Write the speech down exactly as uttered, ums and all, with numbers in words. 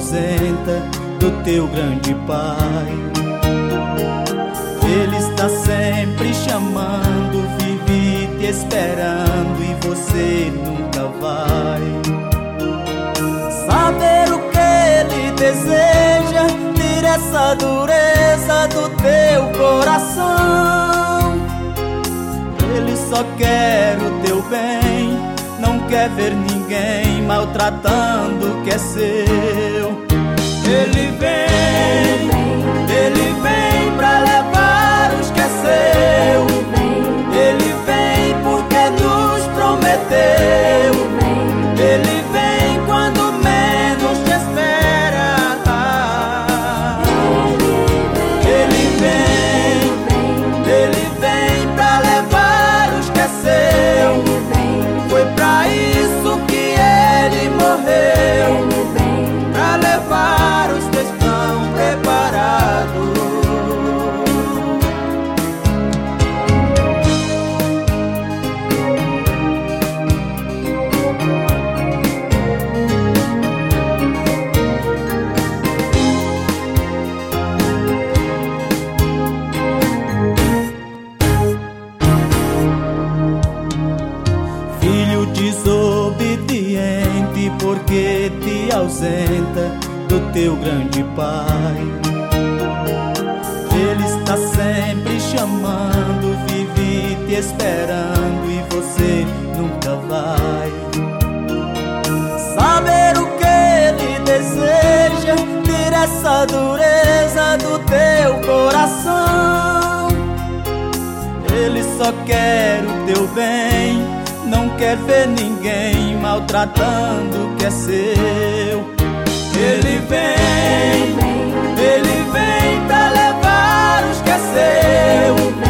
ausenta do teu grande Pai. Ele está sempre chamando, vive te esperando e você nunca vai saber o que Ele deseja. Tira essa dureza do teu coração. Ele só quer o teu bem, não quer ver ninguém maltratando o que é seu. Ele vem, Ele vem pra levar os que é seu. Ele vem porque nos prometeu. Ele vem quando menos te espera. Ele vem, Ele vem pra levar os que é seu. Foi pra isso que Ele morreu, pra levar os que estão preparados. Filho desobediente, porque te ausenta do teu grande Pai. Ele está sempre chamando, vive te esperando e você nunca vai saber o que Ele deseja. Tira essa dureza do teu coração. Ele só quer o teu bem, não quer ver ninguém maltratando o que é seu. Ele vem, Ele vem pra levar os que é seu.